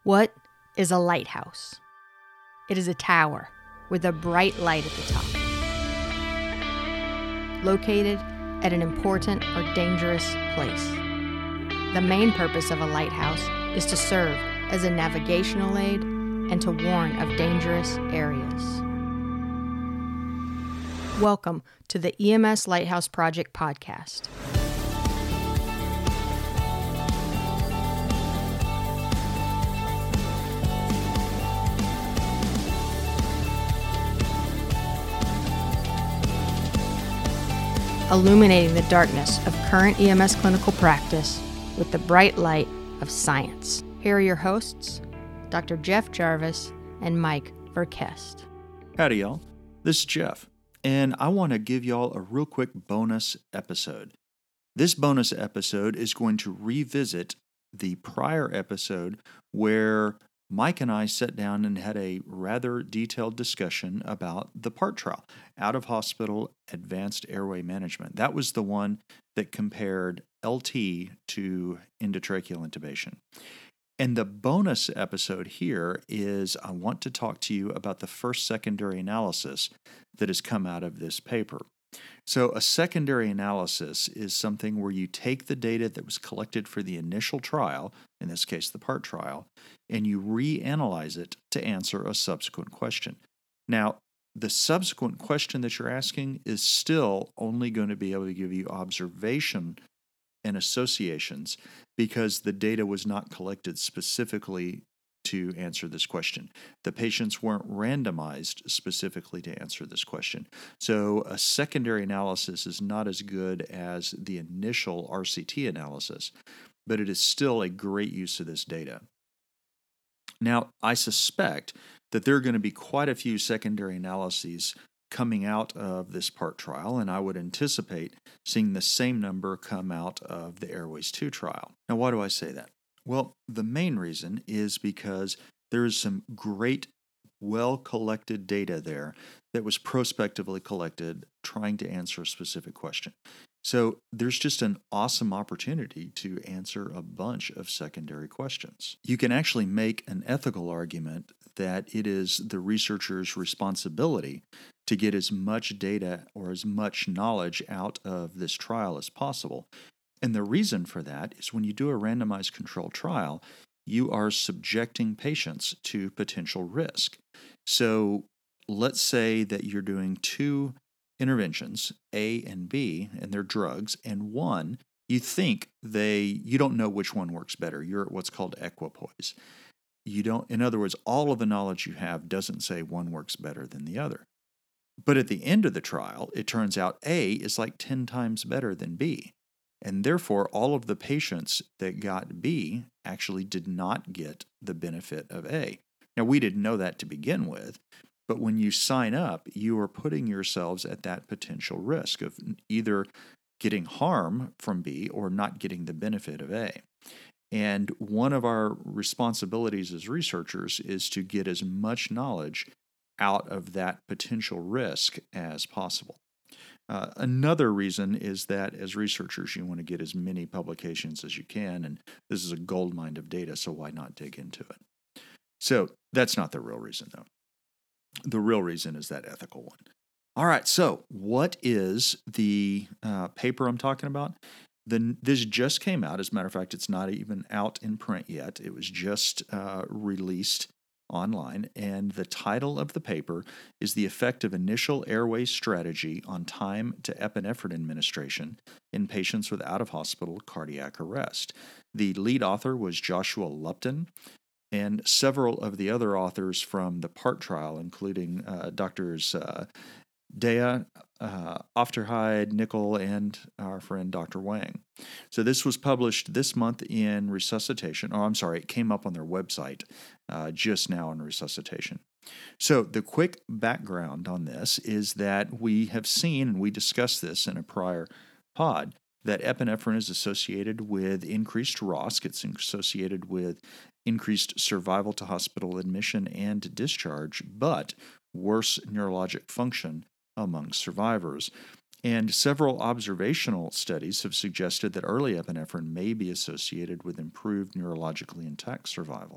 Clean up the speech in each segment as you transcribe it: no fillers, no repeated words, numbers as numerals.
What is a lighthouse? It is a tower with a bright light at the top, located at an important or dangerous place. The main purpose of a lighthouse is to serve as a navigational aid and to warn of dangerous areas. Welcome to the EMS Lighthouse Project podcast. Illuminating the darkness of current EMS clinical practice with the bright light of science. Here are your hosts, Dr. Jeff Jarvis and Mike Verkest. Howdy, y'all. This is Jeff, and I want to give y'all a real quick bonus episode. This bonus episode is going to revisit the prior episode where Mike and I sat down and had a rather detailed discussion about the PART trial, out-of-hospital advanced airway management. That was the one that compared LT to endotracheal intubation. And the bonus episode here is I want to talk to you about the first secondary analysis that has come out of this paper. So a secondary analysis is something where you take the data that was collected for the initial trial, in this case the PART trial, and you reanalyze it to answer a subsequent question. Now, the subsequent question that you're asking is still only going to be able to give you observation and associations because the data was not collected specifically to answer this question. The patients weren't randomized specifically to answer this question. So a secondary analysis is not as good as the initial RCT analysis, but it is still a great use of this data. Now, I suspect that there are going to be quite a few secondary analyses coming out of this PART trial, and I would anticipate seeing the same number come out of the Airways 2 trial. Now, why do I say that? Well, the main reason is because there is some great, well-collected data there that was prospectively collected trying to answer a specific question. So there's just an awesome opportunity to answer a bunch of secondary questions. You can actually make an ethical argument that it is the researcher's responsibility to get as much data or as much knowledge out of this trial as possible. And the reason for that is when you do a randomized controlled trial, you are subjecting patients to potential risk. So let's say that you're doing two interventions, A and B, and they're drugs, and one, you think you don't know which one works better. You're at what's called equipoise. In other words, all of the knowledge you have doesn't say one works better than the other. But at the end of the trial, it turns out A is like 10 times better than B. And therefore, all of the patients that got B actually did not get the benefit of A. Now, we didn't know that to begin with, but when you sign up, you are putting yourselves at that potential risk of either getting harm from B or not getting the benefit of A. And one of our responsibilities as researchers is to get as much knowledge out of that potential risk as possible. Another reason is that as researchers, you want to get as many publications as you can, and this is a goldmine of data, so why not dig into it? So that's not the real reason, though. The real reason is that ethical one. All right, so what is the paper I'm talking about? This just came out. As a matter of fact, it's not even out in print yet. It was just released online, and the title of the paper is The Effect of Initial Airway Strategy on Time to Epinephrine Administration in Patients with Out-of-Hospital Cardiac Arrest. The lead author was Joshua Lupton, and several of the other authors from the PART trial, including Drs. Dea, Ofterhide, Nickel, and our friend Dr. Wang. So this was published this month in Resuscitation. It came up on their website just now in Resuscitation. So the quick background on this is that we have seen, and we discussed this in a prior pod, that epinephrine is associated with increased ROSC. It's associated with increased survival to hospital admission and discharge, but worse neurologic function among survivors. And several observational studies have suggested that early epinephrine may be associated with improved neurologically intact survival.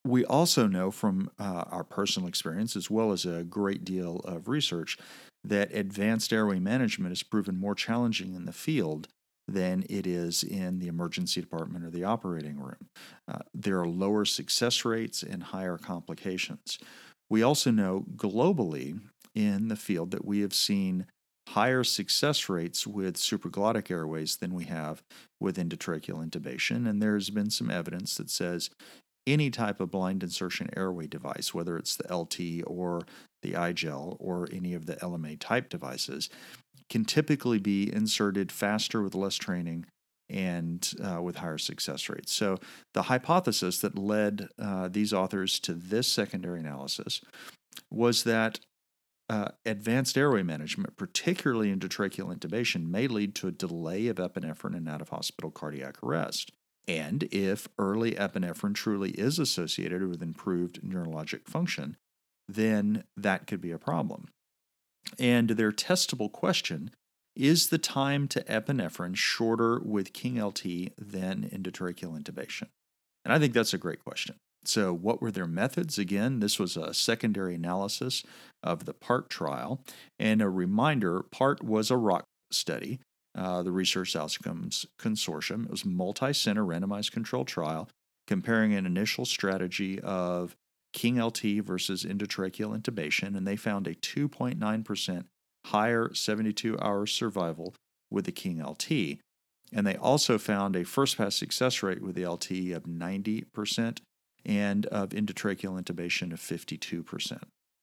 We also know from our personal experience, as well as a great deal of research, that advanced airway management has proven more challenging in the field than it is in the emergency department or the operating room. There are lower success rates and higher complications. We also know globally in the field that we have seen higher success rates with supraglottic airways than we have with endotracheal intubation, and there's been some evidence that says any type of blind insertion airway device, whether it's the LT or the iGel or any of the LMA type devices, can typically be inserted faster with less training and with higher success rates. So the hypothesis that led these authors to this secondary analysis was that advanced airway management, particularly endotracheal intubation, may lead to a delay of epinephrine and out-of-hospital cardiac arrest. And if early epinephrine truly is associated with improved neurologic function, then that could be a problem. And their testable question, is the time to epinephrine shorter with King LT than endotracheal intubation? And I think that's a great question. So what were their methods? Again, this was a secondary analysis of the PART trial. And a reminder, PART was a ROC study, the Research Outcomes Consortium. It was a multi-center randomized controlled trial comparing an initial strategy of King LT versus endotracheal intubation, and they found a 2.9% higher 72-hour survival with the King LT. And they also found a first-pass success rate with the LT of 90% and of endotracheal intubation of 52%.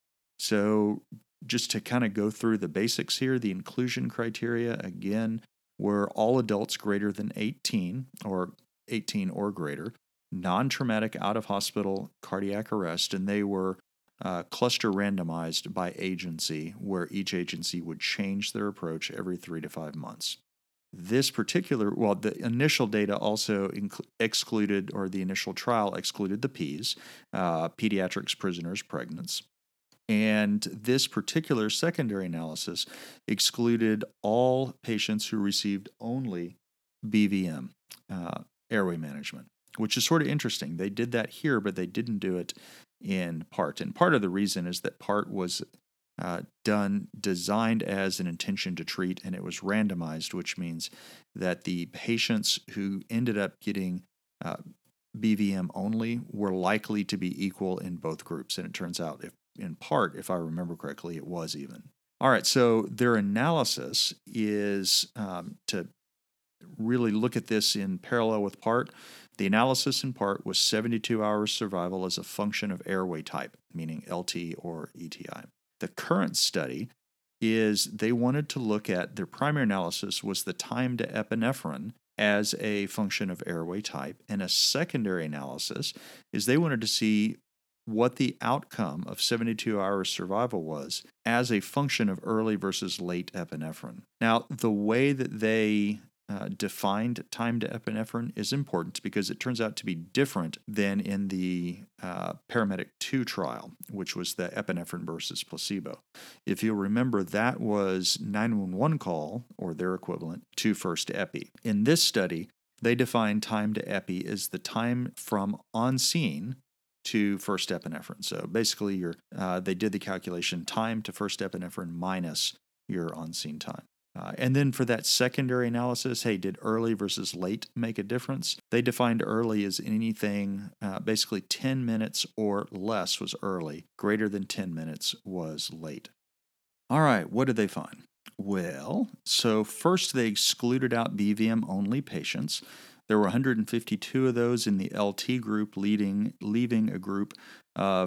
So just to kind of go through the basics here, the inclusion criteria, again, were all adults greater than 18 or greater, non-traumatic out-of-hospital cardiac arrest, and they were cluster randomized by agency, where each agency would change their approach every 3 to 5 months. This particular, the initial data also excluded, or the initial trial excluded the Ps, pediatrics, prisoners, pregnants. And this particular secondary analysis excluded all patients who received only BVM, airway management, which is sort of interesting. They did that here, but they didn't do it in PART. And part of the reason is that PART was designed as an intention to treat, and it was randomized, which means that the patients who ended up getting BVM only were likely to be equal in both groups. And it turns out, in PART, if I remember correctly, it was even. All right, so their analysis is to really look at this in parallel with PART. The analysis in PART was 72 hours survival as a function of airway type, meaning LT or ETI. The current study is they wanted to look at, their primary analysis was the time to epinephrine as a function of airway type, and a secondary analysis is they wanted to see what the outcome of 72 hours survival was as a function of early versus late epinephrine. Now, the way that they defined time to epinephrine is important because it turns out to be different than in the Paramedic 2 trial, which was the epinephrine versus placebo. If you'll remember, that was 911 call, or their equivalent, to first epi. In this study, they defined time to epi as the time from on scene to first epinephrine. So basically, they did the calculation time to first epinephrine minus your on-scene time. And then for that secondary analysis, hey, did early versus late make a difference? They defined early as anything, basically 10 minutes or less was early. Greater than 10 minutes was late. All right, what did they find? Well, so first they excluded out BVM-only patients. There were 152 of those in the LT group, leaving a group of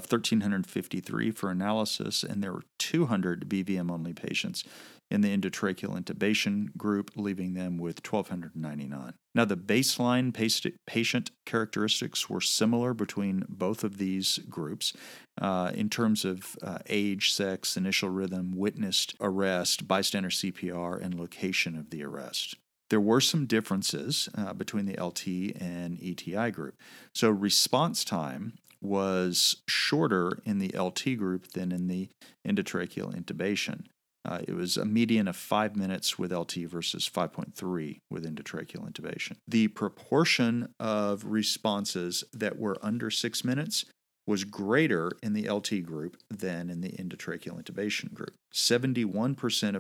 1,353 for analysis, and there were 200 BVM-only patients in the endotracheal intubation group, leaving them with 1,299. Now, the baseline patient characteristics were similar between both of these groups in terms of age, sex, initial rhythm, witnessed arrest, bystander CPR, and location of the arrest. There were some differences between the LT and ETI group. So response time was shorter in the LT group than in the endotracheal intubation. It was a median of 5 minutes with LT versus 5.3 with endotracheal intubation. The proportion of responses that were under 6 minutes was greater in the LT group than in the endotracheal intubation group. 71%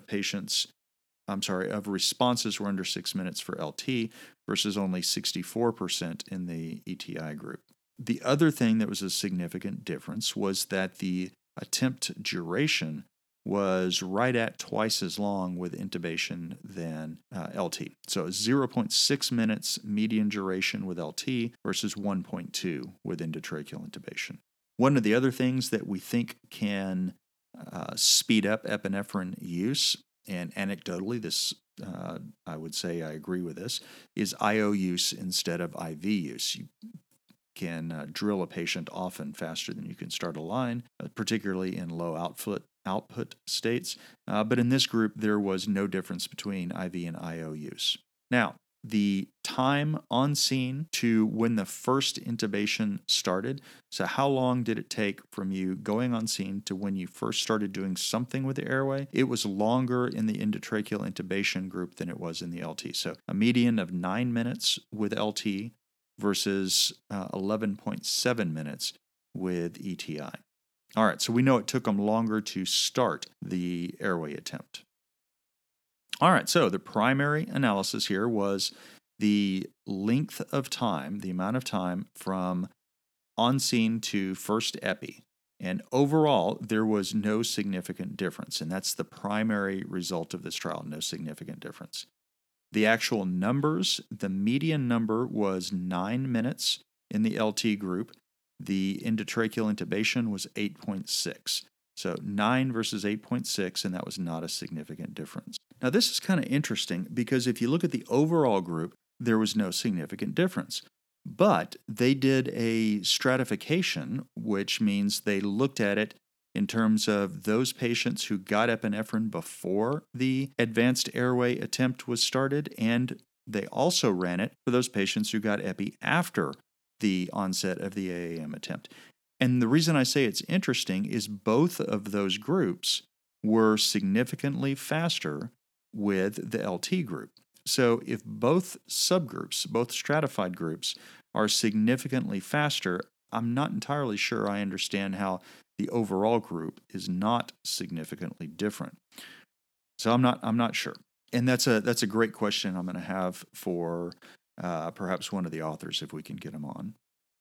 of responses were under 6 minutes for LT versus only 64% in the ETI group. The other thing that was a significant difference was that the attempt duration was right at twice as long with intubation than LT. So 0.6 minutes median duration with LT versus 1.2 with endotracheal intubation. One of the other things that we think can speed up epinephrine use, and anecdotally this I would say I agree with this, is IO use instead of IV use. You can drill a patient often faster than you can start a line, particularly in low output states. But in this group, there was no difference between IV and IO use. Now, the time on scene to when the first intubation started, so how long did it take from you going on scene to when you first started doing something with the airway? It was longer in the endotracheal intubation group than it was in the LT. So a median of 9 minutes with LT versus 11.7 minutes with ETI. All right, so we know it took them longer to start the airway attempt. All right, so the primary analysis here was the length of time, the amount of time from on scene to first epi. And overall, there was no significant difference, and that's the primary result of this trial, no significant difference. The actual numbers, the median number was 9 minutes in the LT group. The endotracheal intubation was 8.6. So 9 versus 8.6, and that was not a significant difference. Now, this is kind of interesting because if you look at the overall group, there was no significant difference. But they did a stratification, which means they looked at it in terms of those patients who got epinephrine before the advanced airway attempt was started, and they also ran it for those patients who got epi after the onset of the AAM attempt. And the reason I say it's interesting is both of those groups were significantly faster with the LT group. So if both subgroups, both stratified groups, are significantly faster, I'm not entirely sure I understand how the overall group is not significantly different. So I'm not sure. And that's a great question I'm going to have for perhaps one of the authors if we can get them on.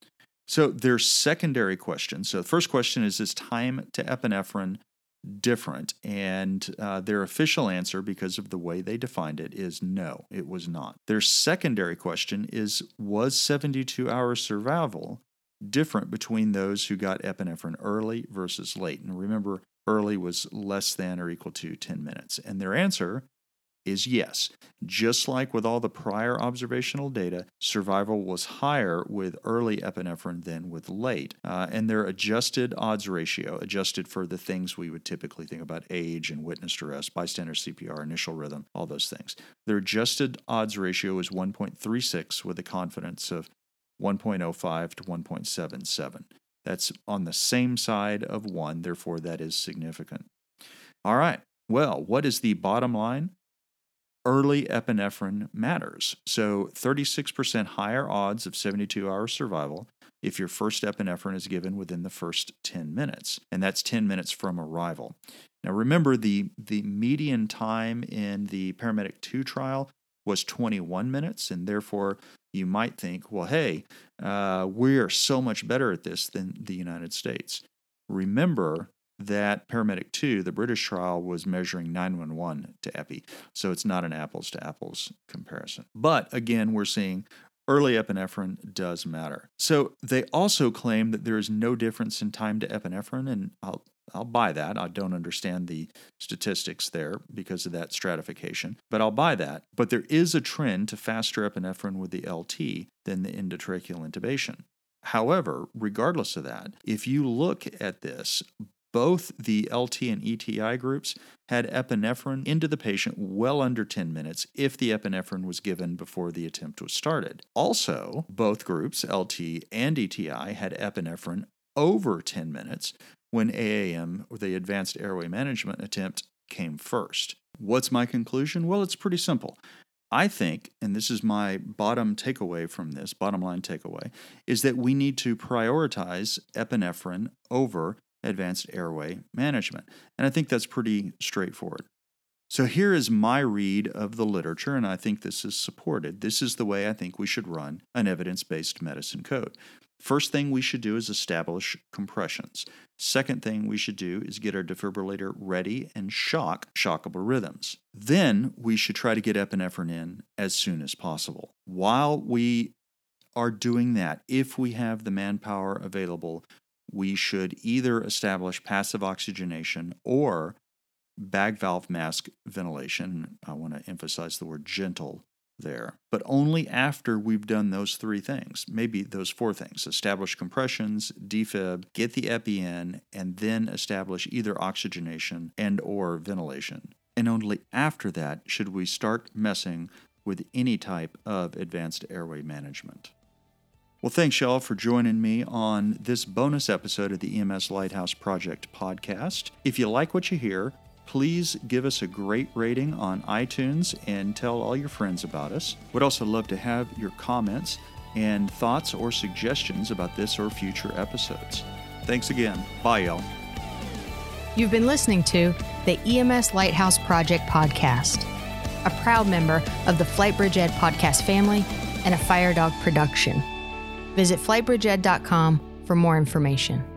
So there's secondary questions. So the first question is time to epinephrine different? And their official answer, because of the way they defined it, is no, it was not. Their secondary question is, was 72-hour survival different between those who got epinephrine early versus late? And remember, early was less than or equal to 10 minutes. And their answer is yes. Just like with all the prior observational data, survival was higher with early epinephrine than with late. And their adjusted odds ratio, adjusted for the things we would typically think about, age and witnessed arrest, bystander CPR, initial rhythm, all those things. Their adjusted odds ratio is 1.36 with a confidence of 1.05 to 1.77. That's on the same side of 1, therefore that is significant. All right, well, what is the bottom line? Early epinephrine matters. So 36% higher odds of 72-hour survival if your first epinephrine is given within the first 10 minutes, and that's 10 minutes from arrival. Now remember, the median time in the Paramedic 2 trial was 21 minutes, and therefore you might think, well, hey, we're so much better at this than the United States. Remember that Paramedic 2, the British trial, was measuring 911 to epi, so it's not an apples-to-apples comparison. But again, we're seeing early epinephrine does matter. So they also claim that there is no difference in time to epinephrine, and I'll buy that. I don't understand the statistics there because of that stratification, but I'll buy that. But there is a trend to faster epinephrine with the LT than the endotracheal intubation. However, regardless of that, if you look at this, both the LT and ETI groups had epinephrine into the patient well under 10 minutes if the epinephrine was given before the attempt was started. Also, both groups, LT and ETI, had epinephrine over 10 minutes when AAM, or the Advanced Airway Management attempt, came first. What's my conclusion? Well, it's pretty simple. I think, and this is my bottom line takeaway, is that we need to prioritize epinephrine over advanced airway management. And I think that's pretty straightforward. So here is my read of the literature, and I think this is supported. This is the way I think we should run an evidence-based medicine code. First thing we should do is establish compressions. Second thing we should do is get our defibrillator ready and shockable rhythms. Then we should try to get epinephrine in as soon as possible. While we are doing that, if we have the manpower available, we should either establish passive oxygenation or bag valve mask ventilation. I want to emphasize the word gentle there, but only after we've done those three things, maybe those four things: establish compressions, defib, get the epi in, and then establish either oxygenation and or ventilation. And only after that should we start messing with any type of advanced airway management. Well, thanks, y'all, for joining me on this bonus episode of the EMS Lighthouse Project podcast. If you like what you hear, please give us a great rating on iTunes and tell all your friends about us. We'd also love to have your comments and thoughts or suggestions about this or future episodes. Thanks again. Bye, y'all. You've been listening to the EMS Lighthouse Project podcast, a proud member of the Flightbridge Ed podcast family and a Fire Dog production. Visit flightbridgeed.com for more information.